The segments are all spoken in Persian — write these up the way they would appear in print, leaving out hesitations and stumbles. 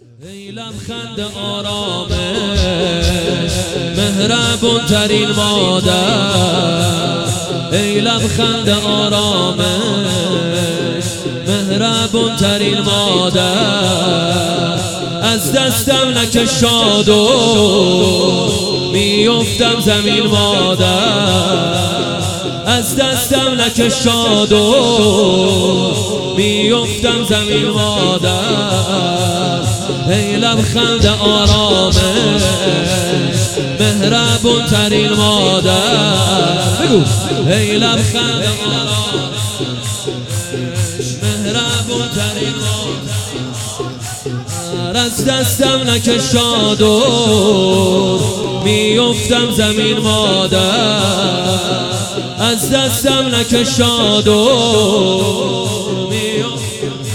ای لبخند آرامش، مهربون ترین مادر. ای لبخند آرامش، مهربون ترین مادر. از دستم نکشاد و میافتم زمین مادر. از دستم نکشاد و میافتم زمین مادر. ای لبخند آرامش، مهربون ترین مادر. بگو ای لبخند آرامش، مهربون ترین مادر. از دستم نکشاد و میافتم زمین مادر. از دستم نکشاد و میافتم.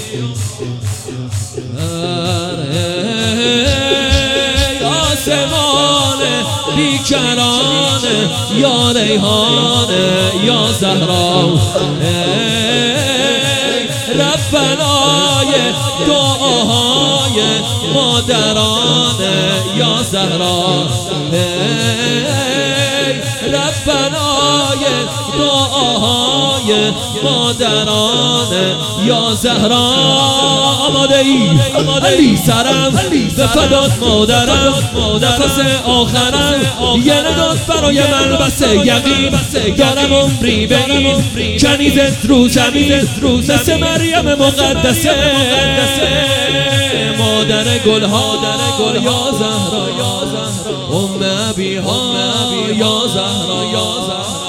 آسمان بیکرانه یا ریحانه یا زهرا. ربنای دعاهای مادرانه یا زهرا. ربنای دعاهای مادرانه یا زهرا. آماده ای علی سرم به فدات مادرم، نفس آخرم یه نداد برای من بس یقین. دارم عمری به این کنیزت رو زمین، مثل مریم مقدسه مادر گلها یا زهرا. ام ابیها یا زهرا یا زهرا.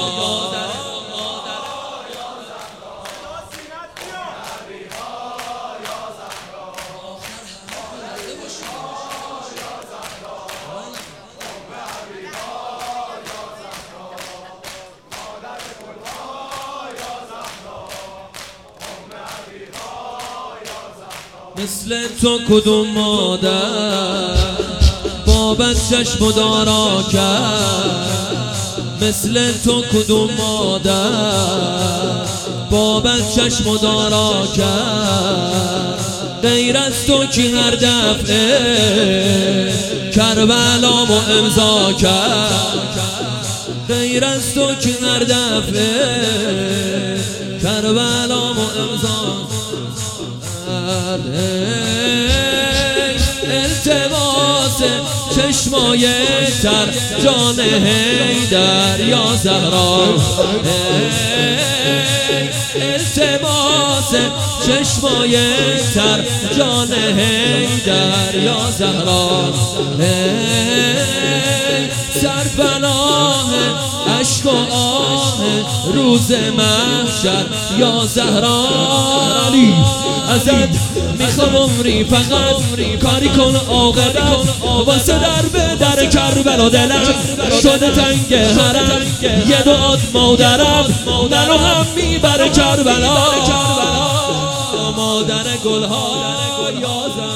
مثل تو کدوم مادر بابت چشم و دارا کرد. مثل تو کدوم مادر بابت چشم و دارا کرد. غیر از تو کی هر دفعه کربلامو امضا کرد. غیر از تو کی هر دفعه کربلامو امضا. التماس چشمای تر جان حیدر یا زهرا. التماس چشمای تر جان حیدر یا زهرا. سرپناه عشق و آه روز محشر یا زهرا. علی ازت میخوام عمری فقط کاری کن عاقبت. واسه در به در کربلا دلم شده تنگ حرم. یه دعات مادرم منو هم میبره کربلا. مادر گلها یا زهرا.